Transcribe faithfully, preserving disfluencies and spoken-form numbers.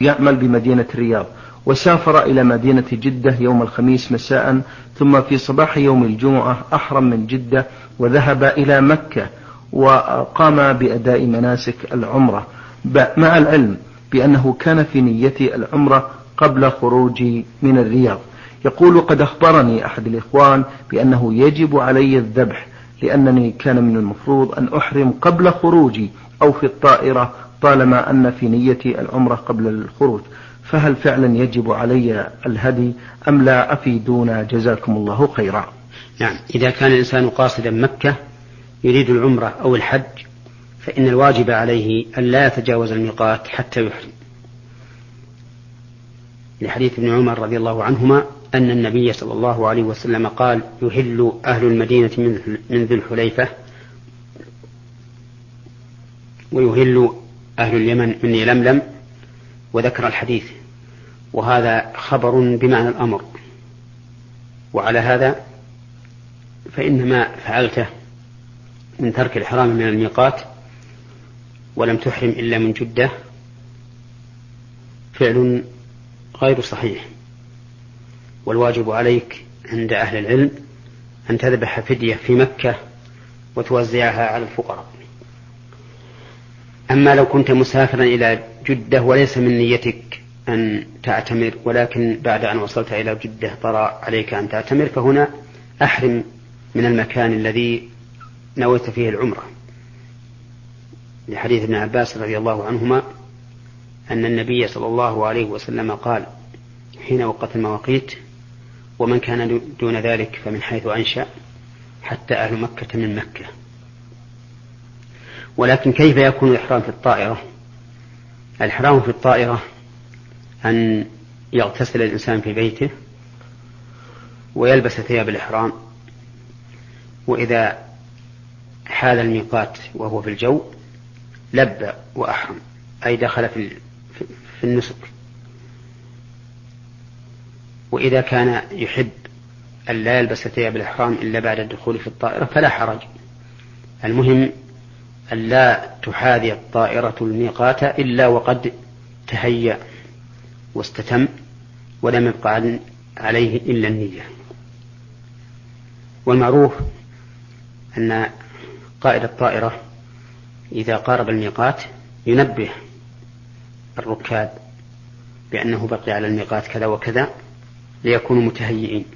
يعمل بمدينة الرياض، وسافر إلى مدينة جدة يوم الخميس مساء، ثم في صباح يوم الجمعة أحرم من جدة وذهب إلى مكة وقام بأداء مناسك العمرة، مع العلم بأنه كان في نية العمرة قبل خروجي من الرياض. يقول: قد أخبرني أحد الإخوان بأنه يجب علي الذبح، لأنني كان من المفروض أن أحرم قبل خروجي أو في الطائرة، طالما أن في نيتي العمرة قبل الخروج، فهل فعلا يجب علي الهدي أم لا؟ أفيدونا جزاكم الله خيرا. نعم، إذا كان الإنسان قاصدا مكة يريد العمرة أو الحج فإن الواجب عليه أن لا يتجاوز الميقات حتى يحرم، لحديث ابن عمر رضي الله عنهما أن النبي صلى الله عليه وسلم قال: يهل أهل المدينة من ذي الحليفة ويهل أهل اليمن من يلملم، وذكر الحديث، وهذا خبر بمعنى الأمر. وعلى هذا فإن ما فعلته من ترك الإحرام من الميقات ولم تحرم إلا من جدة فعل غير صحيح، والواجب عليك عند أهل العلم أن تذبح فدية في مكة وتوزعها على الفقراء. أما لو كنت مسافرا إلى جدة وليس من نيتك أن تعتمر، ولكن بعد أن وصلت إلى جدة طرأ عليك أن تعتمر، فهنا أحرم من المكان الذي نويت فيه العمرة، لحديث ابن عباس رضي الله عنهما أن النبي صلى الله عليه وسلم قال حين وقت المواقيت: ومن كان دون ذلك فمن حيث أنشأ حتى أهل مكة من مكة. ولكن كيف يكون الإحرام في الطائرة؟ الإحرام في الطائرة أن يغتسل الإنسان في بيته ويلبس ثياب الإحرام، وإذا حال الميقات وهو في الجو لبى وأحرم، أي دخل في في النسك. وإذا كان يحب أن لا يلبس ثياب الإحرام إلا بعد الدخول في الطائرة فلا حرج، المهم أن لا تحاذي الطائرة الميقات إلا وقد تهيأ واستتم ولم يبقى عليه إلا النية. والمعروف أن قائد الطائرة إذا قارب الميقات ينبه الركاب بأنه بقي على الميقات كذا وكذا ليكونوا متهيئين.